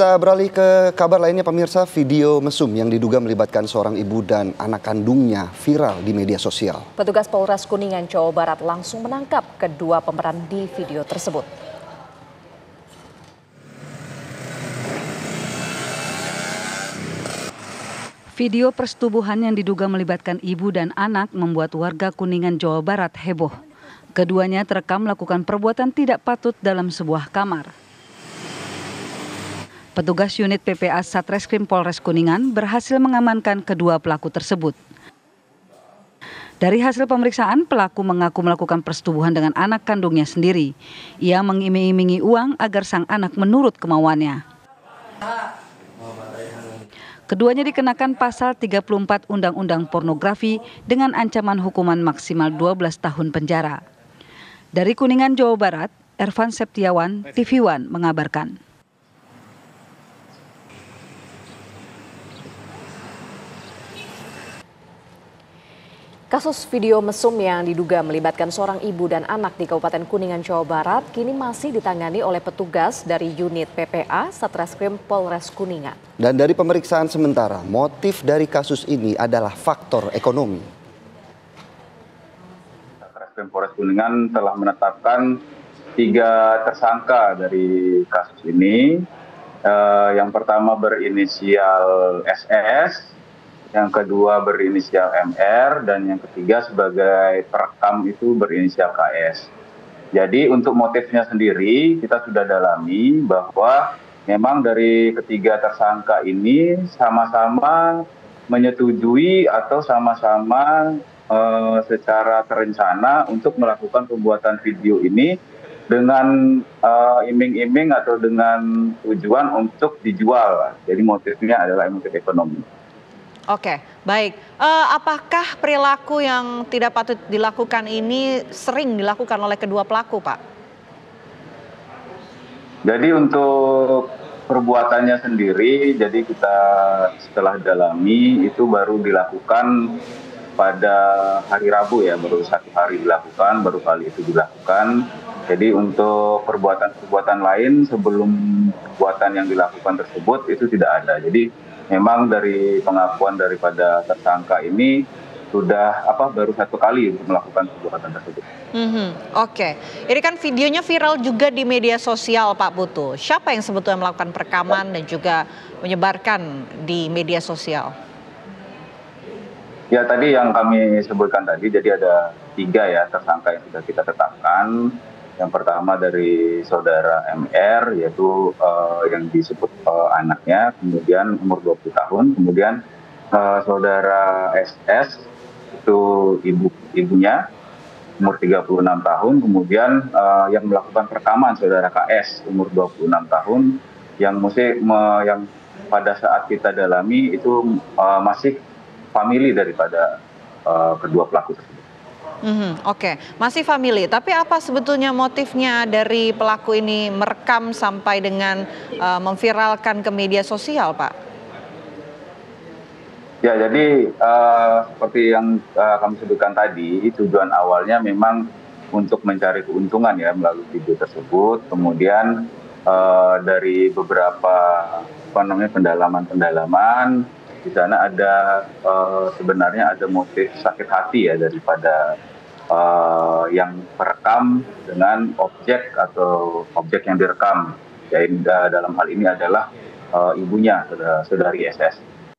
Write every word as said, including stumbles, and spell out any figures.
Kita beralih ke kabar lainnya pemirsa, video mesum yang diduga melibatkan seorang ibu dan anak kandungnya viral di media sosial. Petugas Polres Kuningan, Jawa Barat langsung menangkap kedua pemeran di video tersebut. Video persetubuhan yang diduga melibatkan ibu dan anak membuat warga Kuningan, Jawa Barat heboh. Keduanya terekam melakukan perbuatan tidak patut dalam sebuah kamar. Petugas unit P P A Satreskrim Polres Kuningan berhasil mengamankan kedua pelaku tersebut. Dari hasil pemeriksaan, pelaku mengaku melakukan persetubuhan dengan anak kandungnya sendiri. Ia mengiming-imingi uang agar sang anak menurut kemauannya. Keduanya dikenakan pasal tiga puluh empat Undang-Undang Pornografi dengan ancaman hukuman maksimal dua belas tahun penjara. Dari Kuningan, Jawa Barat, Ervan Septiawan, T V One mengabarkan. Kasus video mesum yang diduga melibatkan seorang ibu dan anak di Kabupaten Kuningan, Jawa Barat kini masih ditangani oleh petugas dari unit P P A Satreskrim Polres Kuningan. Dan dari pemeriksaan sementara, motif dari kasus ini adalah faktor ekonomi. Satreskrim Polres Kuningan telah menetapkan tiga tersangka dari kasus ini. Eh, yang pertama berinisial S S, yang kedua berinisial M R, dan yang ketiga sebagai perekam itu berinisial K S. Jadi untuk motifnya sendiri kita sudah dalami bahwa memang dari ketiga tersangka ini sama-sama menyetujui atau sama-sama eh, secara terencana untuk melakukan pembuatan video ini dengan uh, iming-iming atau dengan tujuan untuk dijual. Jadi motifnya adalah motif ekonomi. Oke, baik. Uh, apakah perilaku yang tidak patut dilakukan ini sering dilakukan oleh kedua pelaku, Pak? Jadi untuk perbuatannya sendiri, jadi kita setelah dalami itu baru dilakukan pada hari Rabu ya, baru satu hari dilakukan, baru kali itu dilakukan. Jadi untuk perbuatan-perbuatan lain sebelum perbuatan yang dilakukan tersebut itu tidak ada. Jadi memang dari pengakuan daripada tersangka ini sudah apa baru satu kali untuk melakukan perbuatan tersebut. Mm-hmm. Oke, ini kan videonya viral juga di media sosial, Pak Putu. Siapa yang sebetulnya melakukan perekaman dan juga menyebarkan di media sosial? Ya tadi yang kami sebutkan tadi, jadi ada tiga ya tersangka yang sudah kita tetapkan. Yang pertama dari saudara M R, yaitu uh, yang disebut uh, anaknya, kemudian umur dua puluh tahun, kemudian uh, saudara S S, itu ibu ibunya, umur tiga puluh enam tahun, kemudian uh, yang melakukan perekaman saudara K S, umur dua puluh enam tahun, yang mesti me, yang pada saat kita dalami itu uh, masih famili daripada uh, kedua pelaku tersebut. Mm-hmm, Oke, okay. Masih famili. Tapi apa sebetulnya motifnya dari pelaku ini merekam sampai dengan uh, memviralkan ke media sosial, Pak? Ya, jadi uh, seperti yang uh, kami sebutkan tadi, tujuan awalnya memang untuk mencari keuntungan ya melalui video tersebut. Kemudian uh, dari beberapa apa namanya pendalaman-pendalaman di sana ada uh, sebenarnya ada motif sakit hati ya daripada Uh, yang perekam dengan objek atau objek yang direkam, yaitu dalam hal ini adalah uh, ibunya, saudari S S.